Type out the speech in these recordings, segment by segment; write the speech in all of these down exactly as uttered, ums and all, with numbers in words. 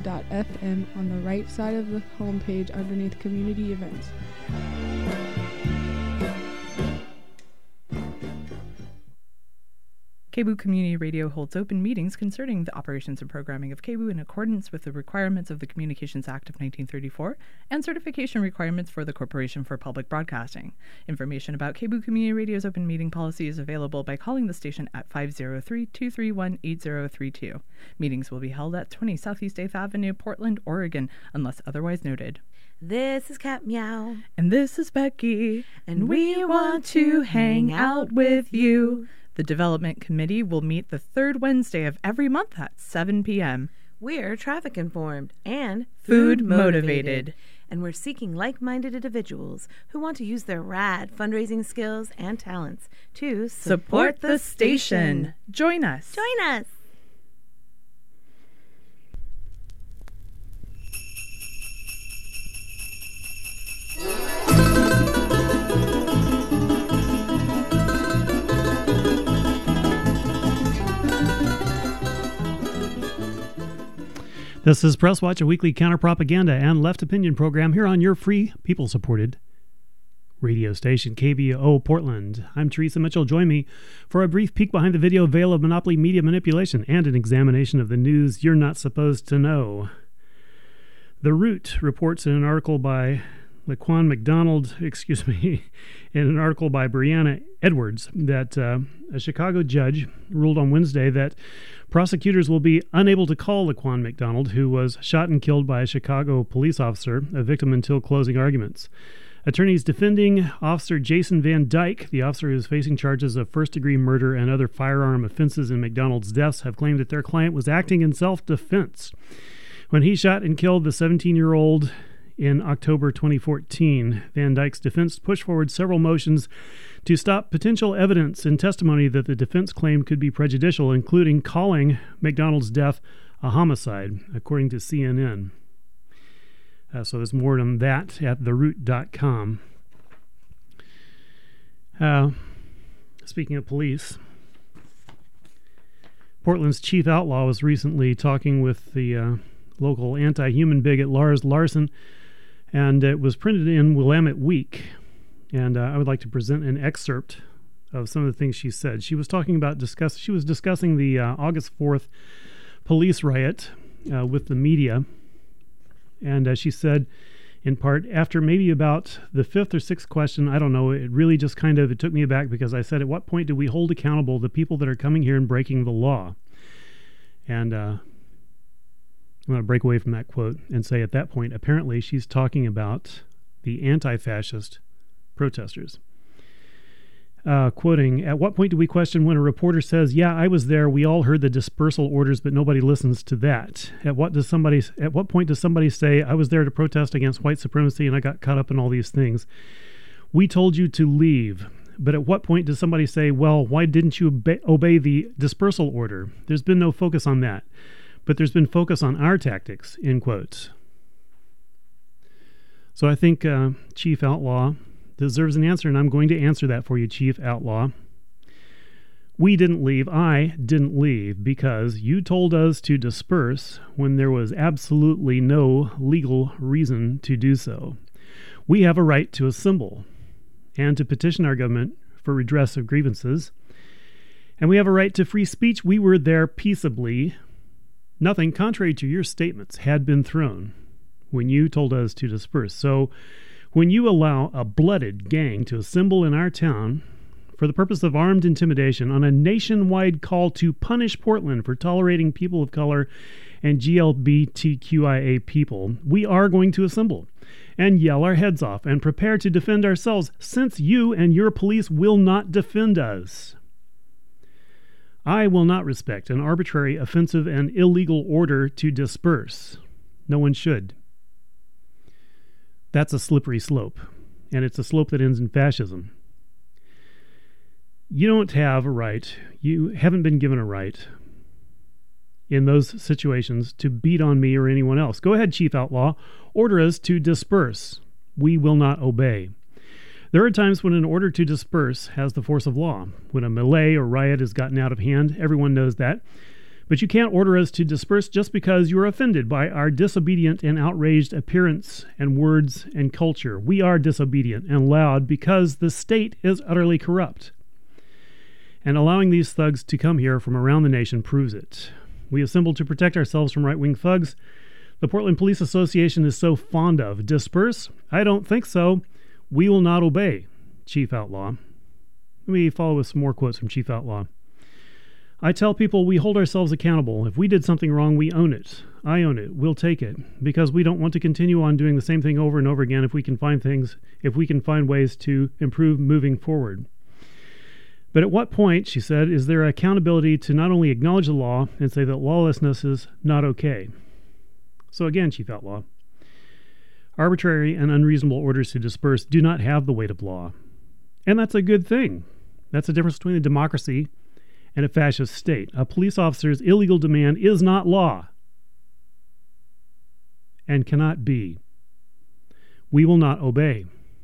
dot f m on the right side of the homepage underneath Community Events. K B O O Community Radio holds open meetings concerning the operations and programming of K B O O in accordance with the requirements of the Communications Act of nineteen thirty-four and certification requirements for the Corporation for Public Broadcasting. Information about K B O O Community Radio's open meeting policy is available by calling the station at five oh three, two three one, eight oh three two. Meetings will be held at twenty Southeast eighth Avenue, Portland, Oregon, unless otherwise noted. This is Cat Meow. And this is Becky. And we want to hang out with you. The Development Committee will meet the third Wednesday of every month at seven p.m. We're traffic informed and food motivated. And we're seeking like-minded individuals who want to use their rad fundraising skills and talents to support, support the station. Join us. Join us. This is Press Watch, a weekly counter-propaganda and left opinion program here on your free, people-supported radio station, K B O Portland. I'm Teresa Mitchell. Join me for a brief peek behind the video veil of monopoly media manipulation and an examination of the news you're not supposed to know. The Root reports in an article by Laquan McDonald, excuse me, in an article by Brianna Edwards that uh, a Chicago judge ruled on Wednesday that prosecutors will be unable to call Laquan McDonald, who was shot and killed by a Chicago police officer, a victim until closing arguments. Attorneys defending Officer Jason Van Dyke, the officer who is facing charges of first-degree murder and other firearm offenses in McDonald's deaths, have claimed that their client was acting in self-defense when he shot and killed the seventeen-year-old in October twenty fourteen. Van Dyke's defense pushed forward several motions to stop potential evidence and testimony that the defense claimed could be prejudicial, including calling McDonald's death a homicide, according to C N N. Uh, so there's more on that at the root dot com. Uh, speaking of police, Portland's chief outlaw was recently talking with the uh, local anti-human bigot Lars Larson, and it was printed in Willamette Week. And uh, I would like to present an excerpt of some of the things she said. She was talking about discuss. She was discussing the uh, August fourth police riot uh, with the media, and uh, she said, in part, after maybe about the fifth or sixth question, I don't know, it really just kind of it took me aback because I said, at what point do we hold accountable the people that are coming here and breaking the law? And uh, I'm going to break away from that quote and say at that point, apparently she's talking about the anti-fascist protesters. Uh, quoting, at what point do we question when a reporter says, yeah, I was there, we all heard the dispersal orders, but nobody listens to that? At what does somebody, at what point does somebody say, I was there to protest against white supremacy and I got caught up in all these things? We told you to leave. But at what point does somebody say, well, why didn't you obey, obey the dispersal order? There's been no focus on that. But there's been focus on our tactics, in quotes. So I think uh, Chief Outlaw deserves an answer, and I'm going to answer that for you, Chief Outlaw. We didn't leave. I didn't leave because you told us to disperse when there was absolutely no legal reason to do so. We have a right to assemble and to petition our government for redress of grievances, and we have a right to free speech. We were there peaceably. Nothing contrary to your statements had been thrown when you told us to disperse. So when you allow a blooded gang to assemble in our town for the purpose of armed intimidation on a nationwide call to punish Portland for tolerating people of color and G L B T Q I A people, we are going to assemble and yell our heads off and prepare to defend ourselves, since you and your police will not defend us. I will not respect an arbitrary, offensive, and illegal order to disperse. No one should. That's a slippery slope, and it's a slope that ends in fascism. You don't have a right, you haven't been given a right in those situations to beat on me or anyone else. Go ahead, Chief Outlaw. Order us to disperse. We will not obey. There are times when an order to disperse has the force of law. When a melee or riot has gotten out of hand, everyone knows that. But you can't order us to disperse just because you are offended by our disobedient and outraged appearance and words and culture. We are disobedient and loud because the state is utterly corrupt. And allowing these thugs to come here from around the nation proves it. We assembled to protect ourselves from right-wing thugs the Portland Police Association is so fond of. Disperse? I don't think so. We will not obey, Chief Outlaw. Let me follow with some more quotes from Chief Outlaw. I tell people we hold ourselves accountable. If we did something wrong, we own it. I own it. We'll take it. Because we don't want to continue on doing the same thing over and over again if we can find things, if we can find ways to improve moving forward. But at what point, she said, is there accountability to not only acknowledge the law and say that lawlessness is not okay? So again, Chief Outlaw, arbitrary and unreasonable orders to disperse do not have the weight of law. And that's a good thing. That's the difference between a democracy and a fascist state. A police officer's illegal demand is not law and cannot be. We will not obey.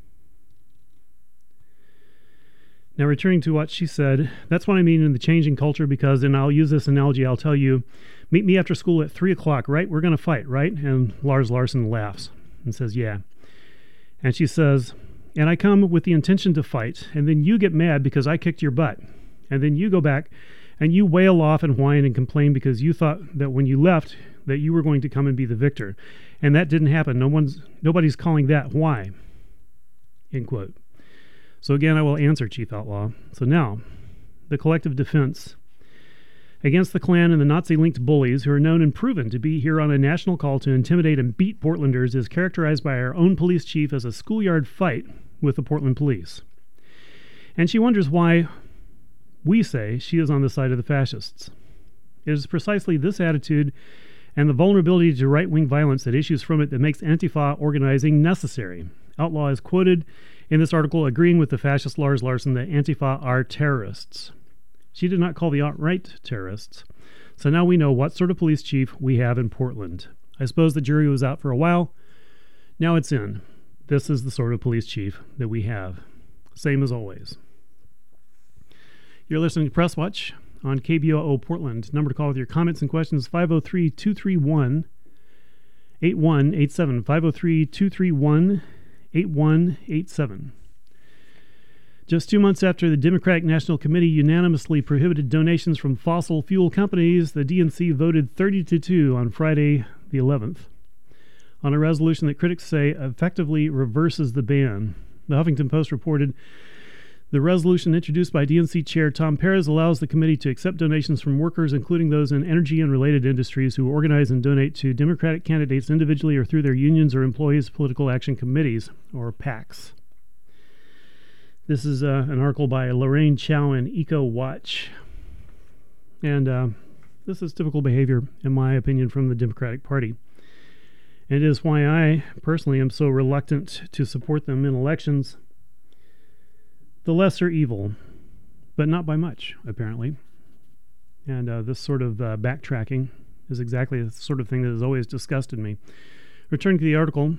Now, returning to what she said, that's what I mean in the changing culture because, and I'll use this analogy, I'll tell you, meet me after school at three o'clock, right? We're going to fight, right? And Lars Larson laughs and says, yeah. And she says, and I come with the intention to fight, and then you get mad because I kicked your butt. And then you go back and you wail off and whine and complain because you thought that when you left that you were going to come and be the victor. And that didn't happen. No one's, nobody's calling that why. End quote. So again, I will answer, Chief Outlaw. So now, the collective defense against the Klan and the Nazi-linked bullies who are known and proven to be here on a national call to intimidate and beat Portlanders is characterized by our own police chief as a schoolyard fight with the Portland police. And she wonders why we say she is on the side of the fascists. It is precisely this attitude and the vulnerability to right-wing violence that issues from it that makes Antifa organizing necessary. Outlaw is quoted in this article agreeing with the fascist Lars Larson that Antifa are terrorists. She did not call the alt-right terrorists. So now we know what sort of police chief we have in Portland. I suppose the jury was out for a while. Now it's in. This is the sort of police chief that we have. Same as always. You're listening to Press Watch on K B O O Portland. Number to call with your comments and questions, five oh three, two three one, eight one eight seven. five oh three, two three one, eight one eight seven. Just two months after the Democratic National Committee unanimously prohibited donations from fossil fuel companies, the D N C voted thirty to two on Friday the eleventh on a resolution that critics say effectively reverses the ban. The Huffington Post reported the resolution introduced by D N C Chair Tom Perez allows the committee to accept donations from workers, including those in energy and related industries, who organize and donate to Democratic candidates individually or through their unions or employees' political action committees, or PACs. This is uh, an article by Lorraine Chow in EcoWatch. And uh, this is typical behavior, in my opinion, from the Democratic Party. And it is why I personally am so reluctant to support them in elections. The lesser evil, but not by much, apparently. And uh, this sort of uh, backtracking is exactly the sort of thing that has always disgusted me. Returning to the article,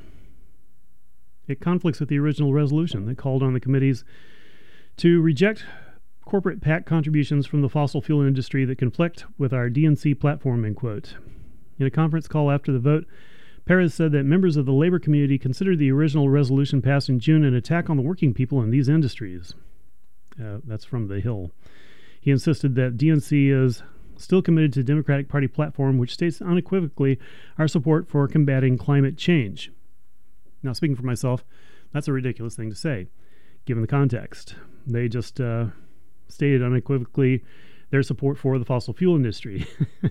it conflicts with the original resolution that called on the committees to reject corporate PAC contributions from the fossil fuel industry that conflict with our D N C platform, end quote. In a conference call after the vote, Perez said that members of the labor community considered the original resolution passed in June an attack on the working people in these industries. Uh, that's from The Hill. He insisted that D N C is still committed to the Democratic Party platform, which states unequivocally our support for combating climate change. Now, speaking for myself, that's a ridiculous thing to say, given the context. They just uh, stated unequivocally their support for the fossil fuel industry.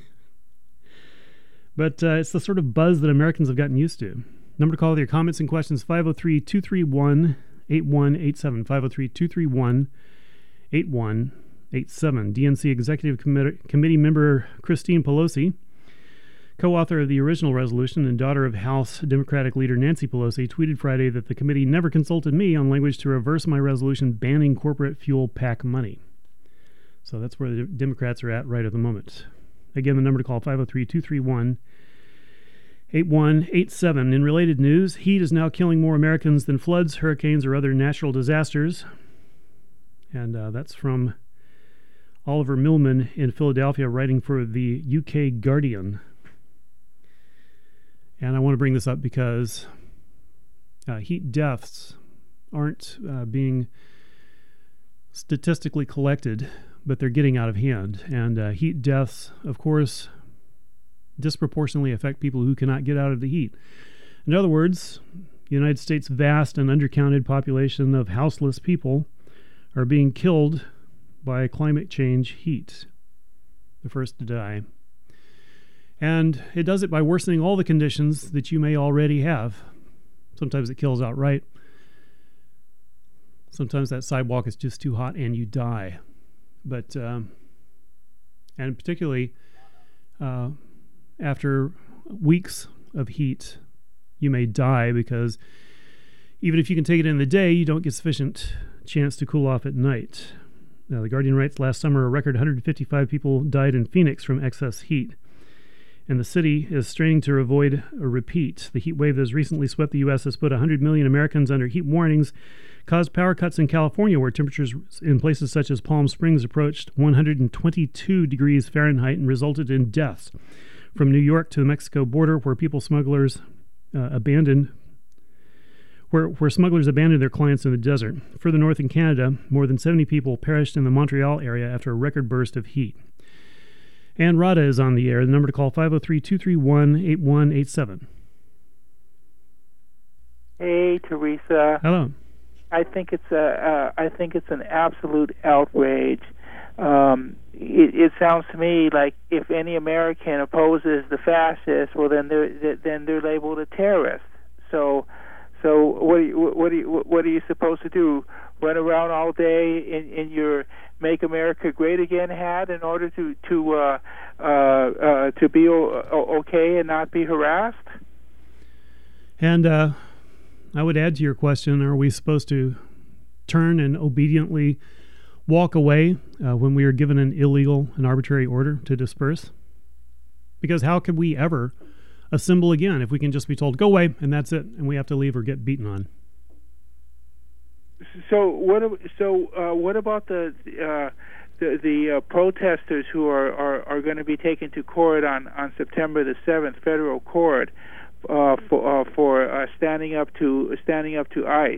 But uh, it's the sort of buzz that Americans have gotten used to. Number to call with your comments and questions, five oh three, two three one, eight one eight seven. five oh three, two three one, eight one eight seven. D N C Executive Com- Committee member Christine Pelosi, co-author of the original resolution and daughter of House Democratic leader Nancy Pelosi, tweeted Friday that the committee never consulted me on language to reverse my resolution banning corporate fuel PAC money. So that's where the Democrats are at right at the moment. Again, the number to call, five oh three, two three one, eight one eight seven. In related news, heat is now killing more Americans than floods, hurricanes, or other natural disasters. And uh, that's from Oliver Millman in Philadelphia, writing for the U K Guardian. And I want to bring this up because uh, heat deaths aren't uh, being statistically collected, but they're getting out of hand. And uh, heat deaths, of course, disproportionately affect people who cannot get out of the heat. In other words, the United States' vast and undercounted population of houseless people are being killed by climate change heat, the first to die. And it does it by worsening all the conditions that you may already have. Sometimes it kills outright. Sometimes that sidewalk is just too hot and you die. But, um, and particularly uh, after weeks of heat, you may die because even if you can take it in the day, you don't get sufficient chance to cool off at night. Now, the Guardian writes, last summer, a record one hundred fifty-five people died in Phoenix from excess heat, and the city is straining to avoid a repeat. The heat wave that has recently swept the U S has put one hundred million Americans under heat warnings, caused power cuts in California, where temperatures in places such as Palm Springs approached one hundred twenty-two degrees Fahrenheit and resulted in deaths. From New York to the Mexico border, where people smugglers uh, abandoned Where, where smugglers abandoned their clients in the desert. Further north in Canada, more than seventy people perished in the Montreal area after a record burst of heat. And Rada is on the air. The number to call, five oh three, two three one, eight one eight seven. Hey, Teresa. Hello. I think it's a, uh, I think it's an absolute outrage. Um, it, it sounds to me like if any American opposes the fascists, well, then they're then they're labeled a terrorist. So. So what are you, what are you, what are you supposed to do? Run around all day in, in your "Make America Great Again" hat in order to to uh, uh, uh, to be o- okay and not be harassed? And uh, I would add to your question: are we supposed to turn and obediently walk away uh, when we are given an illegal and arbitrary order to disperse? Because how could we ever assemble again if we can just be told go away and that's it, and we have to leave or get beaten on? So what? So uh, what about the uh, the, the uh, protesters who are, are, are going to be taken to court on, on September the seventh, federal court, uh, for uh, for uh, standing up to standing up to ICE?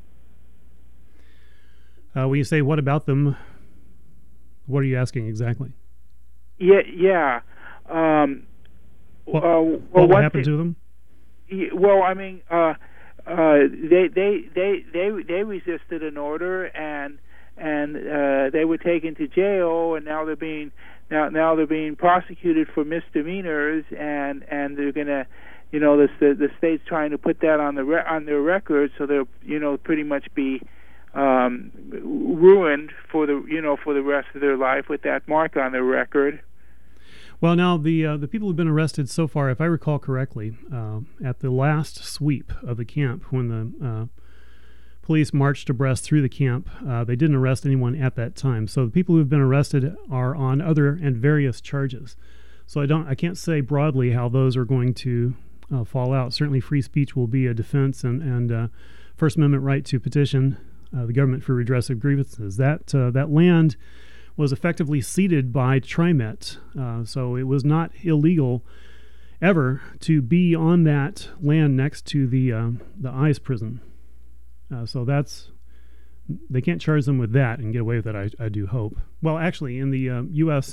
Uh, when you say what about them, what are you asking exactly? Yeah, yeah. Um, What, uh, well, what will happen they, to them? Well, I mean, uh, uh, they they they they they resisted an order, and and uh, they were taken to jail, and now they're being now now they're being prosecuted for misdemeanors, and and they're gonna, you know, the the, the state's trying to put that on the re- on their record, so they'll, you know, pretty much be um, ruined for the you know for the rest of their life with that mark on their record. Well, now, the uh, the people who've been arrested so far, if I recall correctly, uh, at the last sweep of the camp, when the uh, police marched abreast through the camp, uh, they didn't arrest anyone at that time. So the people who have been arrested are on other and various charges. So I don't, I can't say broadly how those are going to uh, fall out. Certainly free speech will be a defense, and, and uh, First Amendment right to petition uh, the government for redress of grievances. That, uh, that land was effectively ceded by TriMet, uh, so it was not illegal ever to be on that land next to the uh, the ICE prison. Uh, so that's, they can't charge them with that and get away with it, I, I do hope. Well, actually, in the uh, U S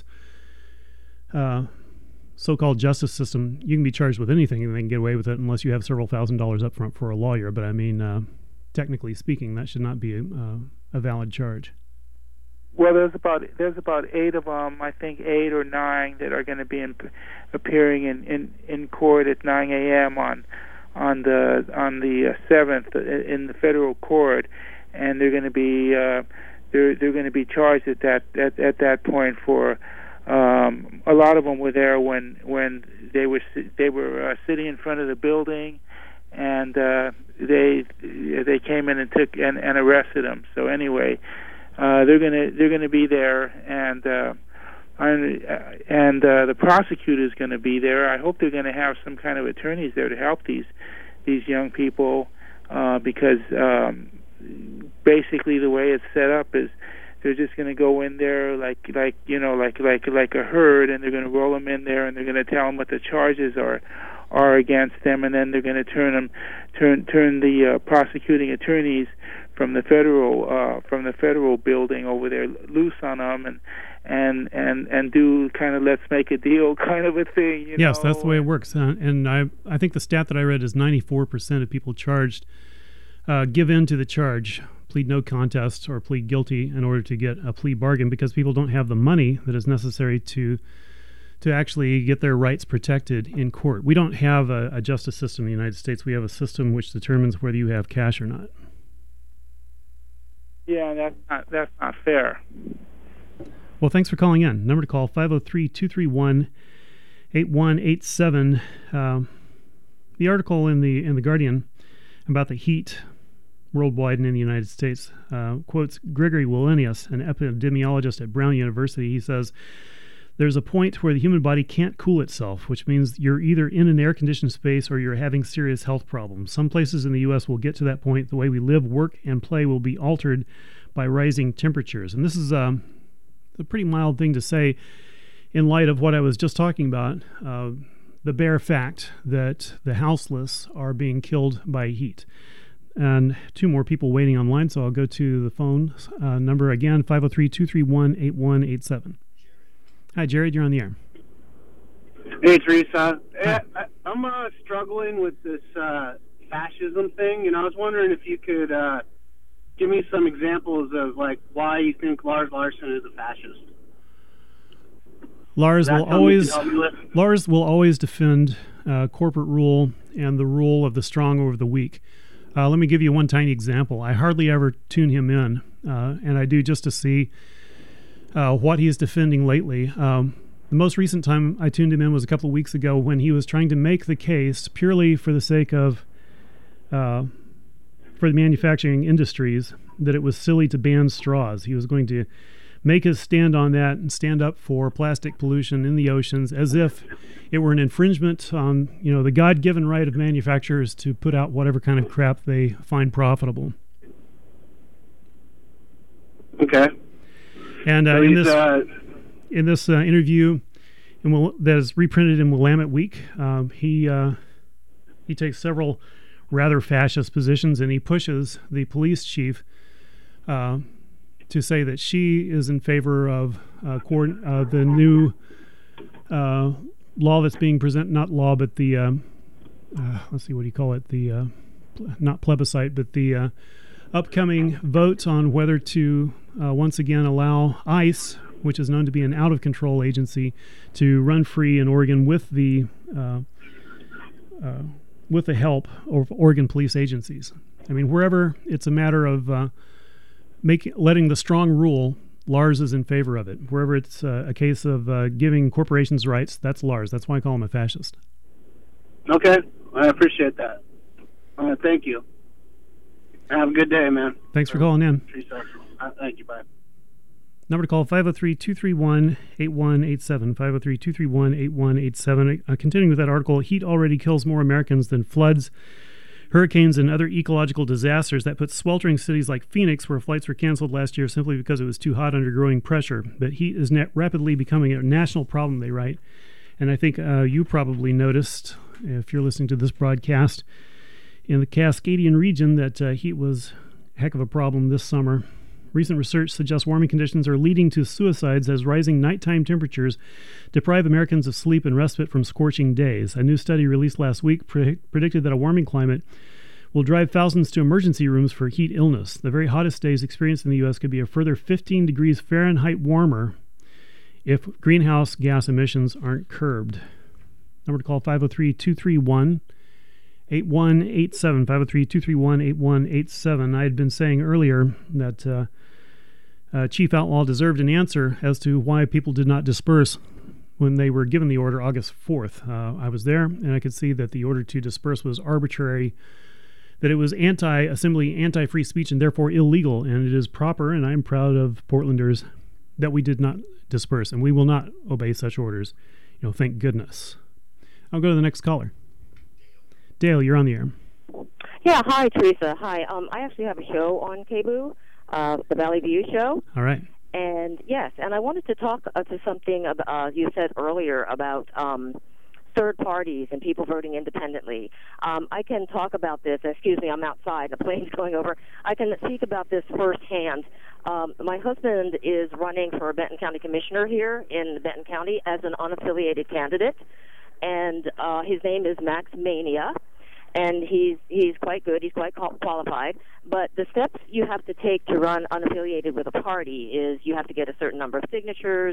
uh, so-called justice system, you can be charged with anything and they can get away with it unless you have several thousand dollars up front for a lawyer. But I mean, uh, technically speaking, that should not be a, uh, a valid charge. Well, there's about there's about eight of them, I think eight or nine, that are going to be in, appearing in, in, in court at nine a.m. on on the on the seventh in the federal court, and they're going to be uh, they're they're going to be charged at that at, at that point for um, a lot of them were there when when they were they were uh, sitting in front of the building, and uh, they they came in and took and, and arrested them. So anyway. Uh, they're gonna they're gonna be there, and uh, and uh, the prosecutor's gonna be there. I hope they're gonna have some kind of attorneys there to help these these young people, uh, because um, basically the way it's set up is they're just going to go in there like like you know like like like a herd, and they're going to roll them in there, and they're going to tell them what the charges are are against them, and then they're going to turn them turn turn the uh, prosecuting attorneys from the federal uh, from the federal building over there loose on them, and and and and do kind of let's make a deal kind of a thing. You yes, know? That's the way it works. Uh, and I I think the stat that I read is ninety-four percent of people charged uh, give in to the charge, plead no contest or plead guilty in order to get a plea bargain, because people don't have the money that is necessary to to actually get their rights protected in court. We don't have a, a justice system in the United States. We have a system which determines whether you have cash or not. Yeah, that's not that's not fair. Well, thanks for calling in. Number to call, five oh three, two three one, eight one eight seven. Um, the article in the in the Guardian about the heat worldwide and in the United States uh, quotes Gregory Wallenius, an epidemiologist at Brown University. He says, there's a point where the human body can't cool itself, which means you're either in an air-conditioned space or you're having serious health problems. Some places in the U S will get to that point. The way we live, work, and play will be altered by rising temperatures. And this is um, a pretty mild thing to say in light of what I was just talking about, uh, the bare fact that the houseless are being killed by heat. And two more people waiting online, so I'll go to the phone uh, number again, five oh three, two three one, eight one eight seven. Hi, Jared, you're on the air. Hey, Teresa. Hey, I, I'm uh, struggling with this uh, fascism thing, and I was wondering if you could uh, give me some examples of like why you think Lars Larson is a fascist. Lars will always Lars will always defend uh, corporate rule and the rule of the strong over the weak. Uh, let me give you one tiny example. I hardly ever tune him in, uh, and I do just to see uh, what he is defending lately. Um, the most recent time I tuned him in was a couple of weeks ago when he was trying to make the case purely for the sake of uh, for the manufacturing industries that it was silly to ban straws. He was going to make his stand on that and stand up for plastic pollution in the oceans as if it were an infringement on, you know, the God-given right of manufacturers to put out whatever kind of crap they find profitable. Okay. And uh, so in this uh, in this uh, interview, in Will, that is reprinted in Willamette Week, um, he uh, he takes several rather fascist positions, and he pushes the police chief uh, to say that she is in favor of uh, court, uh, the new uh, law that's being presented, not law, but the, um, uh, let's see, what do you call it? The, uh, not plebiscite, but the uh, upcoming vote on whether to uh, once again allow ICE, which is known to be an out-of-control agency, to run free in Oregon with the uh, uh, with the help of Oregon police agencies. I mean, wherever it's a matter of uh, Make, letting the strong rule, Lars is in favor of it. Wherever it's uh, a case of uh, giving corporations rights, that's Lars. That's why I call him a fascist. Okay, I appreciate that. Uh, thank you. Have a good day, man. Thanks for calling in. Uh, thank you, bye. Number to call, five oh three, two three one, eight one eight seven, five oh three, two three one, eight one eight seven. Uh, continuing with that article, heat already kills more Americans than floods, hurricanes, and other ecological disasters. That puts sweltering cities like Phoenix, where flights were canceled last year simply because it was too hot under growing pressure. But heat is net rapidly becoming a national problem, they write. And I think uh, you probably noticed, if you're listening to this broadcast, in the Cascadian region that uh, heat was a heck of a problem this summer. Recent research suggests warming conditions are leading to suicides as rising nighttime temperatures deprive Americans of sleep and respite from scorching days. A new study released last week pre- predicted that a warming climate will drive thousands to emergency rooms for heat illness. The very hottest days experienced in the U S could be a further fifteen degrees Fahrenheit warmer if greenhouse gas emissions aren't curbed. Number to call, five oh three, two three one, eight one eight seven, five oh three, two three one, eight one eight seven. I had been saying earlier that uh, uh, Chief Outlaw deserved an answer as to why people did not disperse when they were given the order August fourth. Uh, I was there, and I could see that the order to disperse was arbitrary, that it was anti-assembly, anti-free speech, and therefore illegal, and it is proper, and I'm proud of Portlanders that we did not disperse, and we will not obey such orders. You know, thank goodness. I'll go to the next caller. Dale, you're on the air. Yeah, hi, Teresa. Hi. Um, I actually have a show on K B O O. uh, the Valley View Show. All right. And yes, and I wanted to talk uh, to something about, uh, you said earlier about um, third parties and people voting independently. Um, I can talk about this. Excuse me, I'm outside. The plane's going over. I can speak about this firsthand. Um, my husband is running for Benton County Commissioner here in Benton County as an unaffiliated candidate, and uh, his name is Max Mania. And he's he's quite good. He's quite qualified. But the steps you have to take to run unaffiliated with a party is you have to get a certain number of signatures,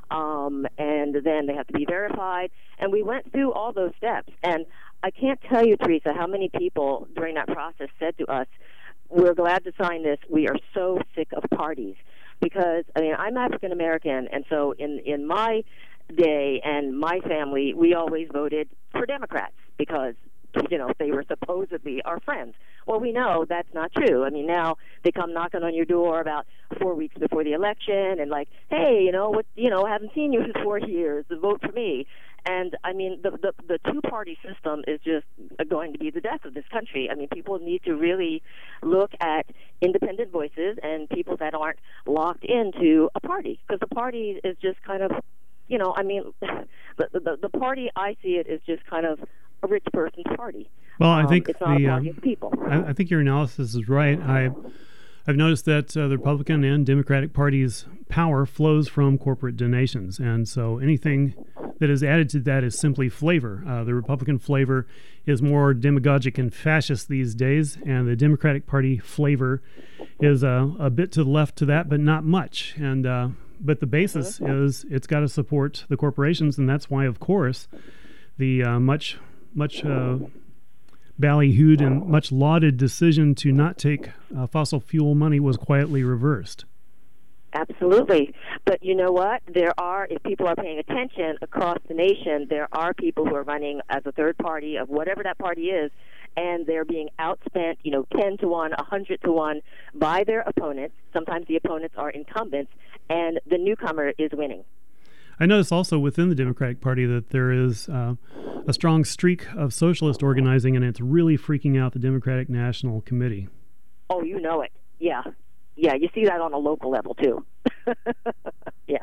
um, and then they have to be verified. And we went through all those steps. And I can't tell you, Teresa, how many people during that process said to us, "We're glad to sign this. We are so sick of parties." Because, I mean, I'm African American, and so in in my day and my family, we always voted for Democrats because, you know, they were supposedly our friends. Well, we know that's not true. I mean, now they come knocking on your door about four weeks before the election and like, hey, you know, what, you know, I haven't seen you in four years. Vote for me. And, I mean, the, the, the two-party system is just going to be the death of this country. I mean, people need to really look at independent voices and people that aren't locked into a party, because the party is just kind of, you know, I mean, the, the, the party, I see it, is just kind of a rich person's party. Well, I think um, it's not the a party um, of people. I, I think your analysis is right. I I've noticed that uh, the Republican and Democratic parties' power flows from corporate donations, and so anything that is added to that is simply flavor. Uh, the Republican flavor is more demagogic and fascist these days, and the Democratic Party flavor is uh, a bit to the left to that, but not much. And uh, but the basis is it's got to support the corporations, and that's why, of course, the uh, much much uh, ballyhooed and much lauded decision to not take uh, fossil fuel money was quietly reversed. Absolutely. But you know what? There are, if people are paying attention across the nation, there are people who are running as a third party of whatever that party is, and they're being outspent, you know, ten to one, one hundred to one by their opponents. Sometimes the opponents are incumbents, and the newcomer is winning. I notice also within the Democratic Party that there is uh, a strong streak of socialist organizing, and it's really freaking out the Democratic National Committee. Oh, you know it. Yeah. Yeah, you see that on a local level, too. Yeah.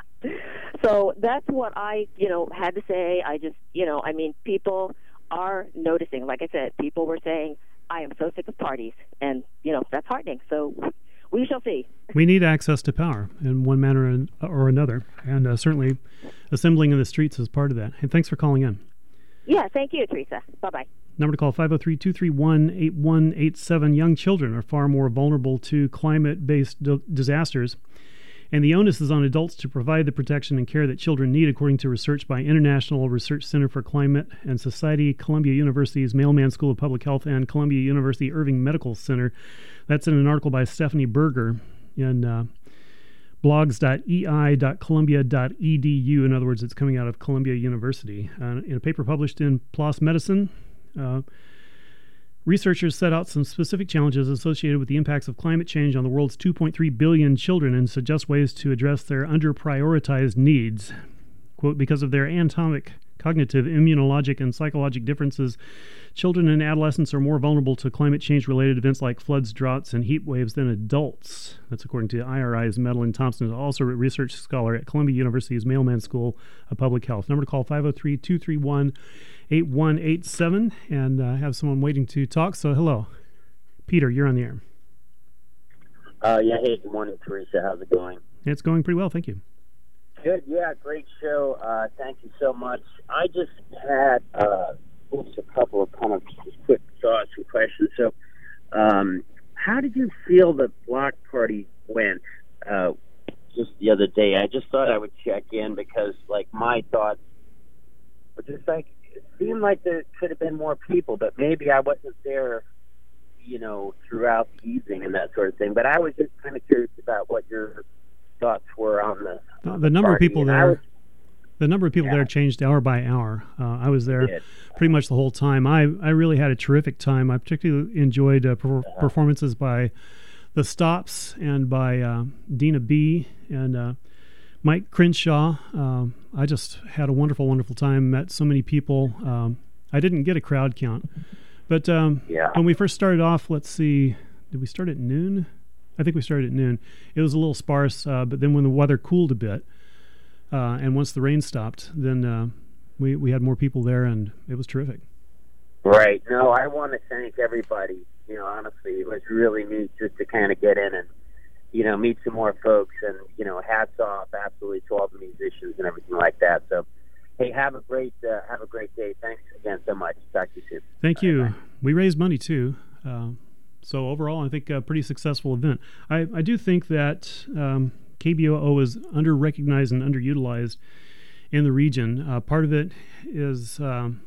So that's what I, you know, had to say. I just, you know, I mean, people are noticing. Like I said, people were saying, I am so sick of parties. And, you know, that's heartening. So we shall see. We need access to power in one manner or another, and uh, certainly assembling in the streets is part of that. And thanks for calling in. Yeah, thank you, Teresa. Bye-bye. Number to call, five oh three, two three one, eight one eight seven. Young children are far more vulnerable to climate-based d- disasters, and the onus is on adults to provide the protection and care that children need, according to research by International Research Center for Climate and Society, Columbia University's Mailman School of Public Health, and Columbia University Irving Medical Center. That's in an article by Stephanie Berger in uh, blogs dot e i dot columbia dot e d u. In other words, it's coming out of Columbia University. Uh, in a paper published in PLOS Medicine, uh, researchers set out some specific challenges associated with the impacts of climate change on the world's two point three billion children and suggest ways to address their under-prioritized needs. Quote, because of their anatomic, cognitive, immunologic, and psychologic differences, children and adolescents are more vulnerable to climate change-related events like floods, droughts, and heat waves than adults. That's according to I R I's Madeline Thompson, also a research scholar at Columbia University's Mailman School of Public Health. Number to call, five oh three, two three one, eight one eight seven, and uh, have someone waiting to talk. So hello. Peter, you're on the air. Uh, yeah, hey, good morning, Teresa. How's it going? It's going pretty well, thank you. Good, yeah, great show. Uh, thank you so much. I just had uh, just a couple of kind of quick thoughts and questions. So, um, how did you feel the Bloc Party went uh, just the other day? I just thought I would check in because, like, my thoughts were just like, it seemed like there could have been more people, but maybe I wasn't there, you know, throughout the evening and that sort of thing. But I was just kind of curious about what your thoughts were on the uh, the number party. of people and there. Was, The number of people yeah. there changed hour by hour. Uh, I was there pretty much the whole time. I, I really had a terrific time. I particularly enjoyed uh, per- uh-huh. performances by the Stops and by uh, Dina B. and uh, Mike Crenshaw. Um, I just had a wonderful, wonderful time. Met so many people. Um, I didn't get a crowd count. But um, yeah. when we first started off, let's see, did we start at noon? I think we started at noon. It was a little sparse, uh, but then when the weather cooled a bit, uh, and once the rain stopped, then uh, we we had more people there, and it was terrific. Right. No, I want to thank everybody. You know, honestly, it was really neat just to kind of get in and, you know, meet some more folks, and, you know, hats off absolutely to all the musicians and everything like that. So, hey, have a great uh, have a great day. Thanks again so much. Talk to you soon. Thank Bye. you. Bye. We raised money too. Uh, so overall, I think a pretty successful event. I, I do think that um, K B O O is under-recognized and underutilized in the region. Uh, part of it is um,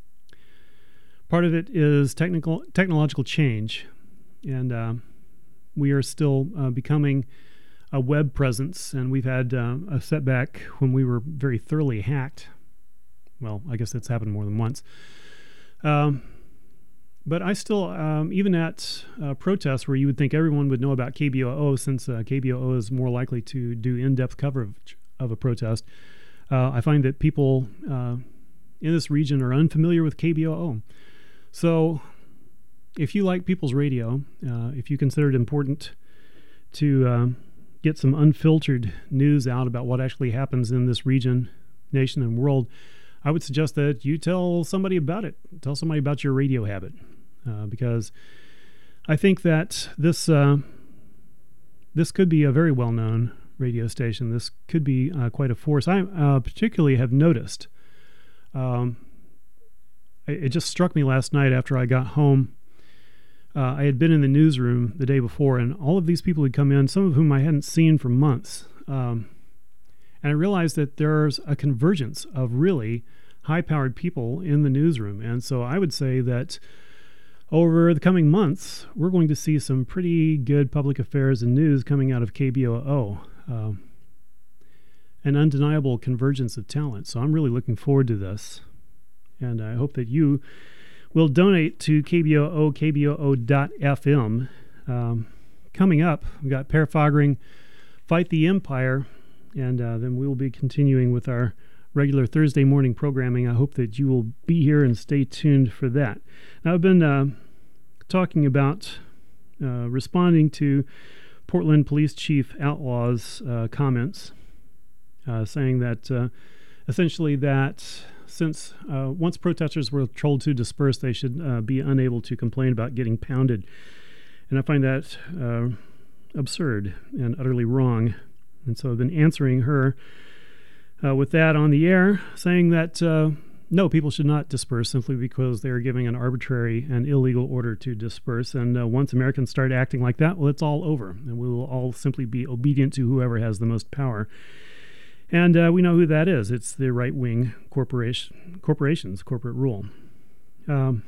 part of it is technical technological change, and uh, we are still uh, becoming a web presence, and we've had uh, a setback when we were very thoroughly hacked. Well, I guess that's happened more than once. Um, but I still, um, even at uh, protests where you would think everyone would know about K B O O, since uh, K B O O is more likely to do in-depth coverage of a protest, uh, I find that people uh, in this region are unfamiliar with K B O O. So if you like People's Radio, uh, if you consider it important to uh, get some unfiltered news out about what actually happens in this region, nation, and world, I would suggest that you tell somebody about it. Tell somebody about your radio habit, uh, because I think that this uh, this could be a very well-known radio station. This could be uh, quite a force. I uh, particularly have noticed. Um, it just struck me last night after I got home. Uh, I had been in the newsroom the day before, and all of these people had come in, some of whom I hadn't seen for months. Um, and I realized that there's a convergence of really high-powered people in the newsroom. And so I would say that over the coming months, we're going to see some pretty good public affairs and news coming out of K B O O. Um, an undeniable convergence of talent. So I'm really looking forward to this. And I hope that you will donate to K B O O, K B O O dot F M. Um, coming up, we've got Per Fogring, Fight the Empire, and uh, then we will be continuing with our regular Thursday morning programming. I hope that you will be here and stay tuned for that. Now, I've been uh, talking about uh, responding to Portland Police Chief Outlaw's uh, comments, uh, saying that uh, essentially that since uh, once protesters were told to disperse, they should uh, be unable to complain about getting pounded. And I find that uh, absurd and utterly wrong. And so I've been answering her uh, with that on the air, saying that uh, no, people should not disperse simply because they are giving an arbitrary and illegal order to disperse. And uh, once Americans start acting like that, well, it's all over. And we will all simply be obedient to whoever has the most power. And uh, we know who that is. It's the right-wing corporation, corporations, corporate rule. Um,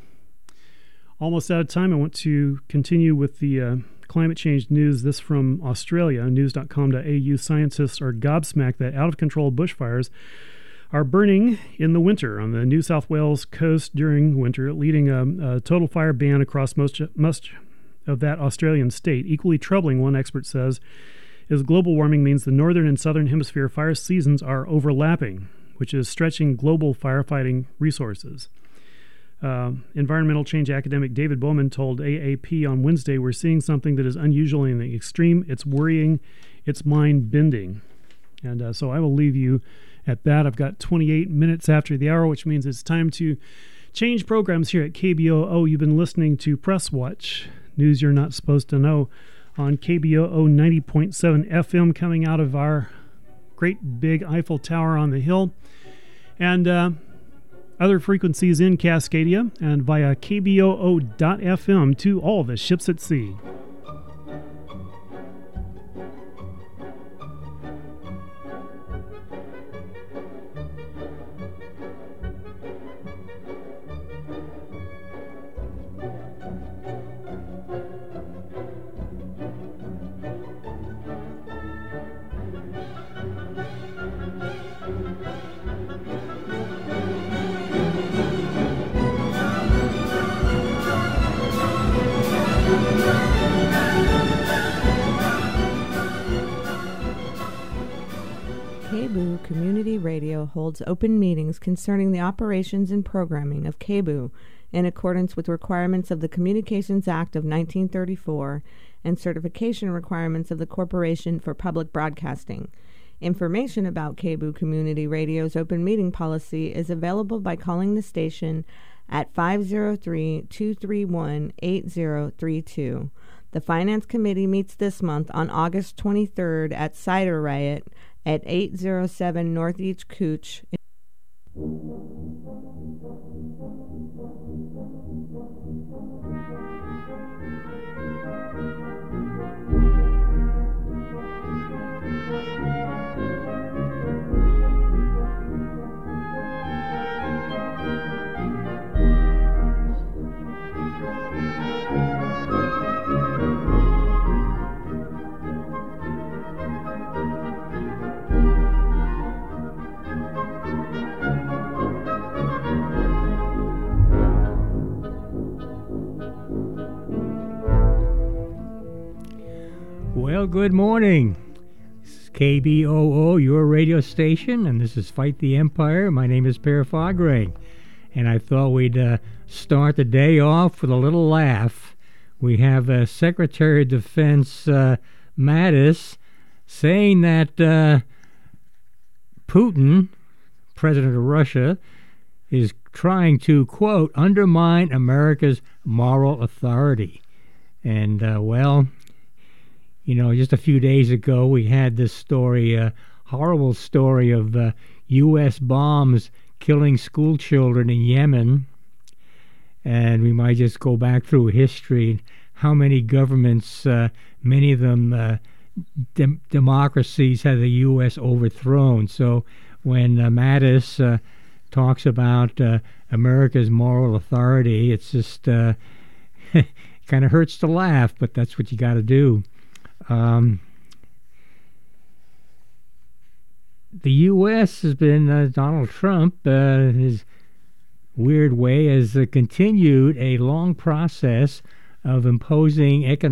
almost out of time. I want to continue with the uh, climate change news. This from Australia, news dot com dot A U. Scientists are gobsmacked that out-of-control bushfires are burning in the winter on the New South Wales coast during winter, leading a, a total fire ban across most, most of that Australian state. Equally troubling, one expert says, is global warming means the northern and southern hemisphere fire seasons are overlapping, which is stretching global firefighting resources. Uh, environmental change academic David Bowman told A A P on Wednesday, "We're seeing something that is unusual in the extreme. It's worrying. It's mind-bending." And uh, so I will leave you at that. I've got twenty-eight minutes after the hour, which means it's time to change programs here at K B O O. You've been listening to Press Watch, news you're not supposed to know, on K B O O ninety point seven F M, coming out of our great big Eiffel Tower on the hill, and uh, other frequencies in Cascadia, and via K B O O dot F M to all the ships at sea. K B O O Community Radio holds open meetings concerning the operations and programming of K B O O, in accordance with requirements of the Communications Act of nineteen thirty-four and certification requirements of the Corporation for Public Broadcasting. Information about K B O O Community Radio's open meeting policy is available by calling the station at five oh three, two three one, eight oh three two. The Finance Committee meets this month on August twenty-third at Cider Riot at eight oh seven Northeast Cooch. Well, good morning. This is K B O O, your radio station, and this is Fight the Empire. My name is Per Fagrey, and I thought we'd uh, start the day off with a little laugh. We have uh, Secretary of Defense uh, Mattis saying that uh, Putin, President of Russia, is trying to, quote, undermine America's moral authority. And, uh, well... You know, just a few days ago, we had this story, a uh, horrible story of uh, U S bombs killing school children in Yemen. And we might just go back through history, how many governments, uh, many of them uh, de- democracies, had the U S overthrown. So when uh, Mattis uh, talks about uh, America's moral authority, it's just uh, kind of hurts to laugh, but that's what you got to do. Um, the U S has been, uh, Donald Trump, uh, his weird way, has uh, continued a long process of imposing economic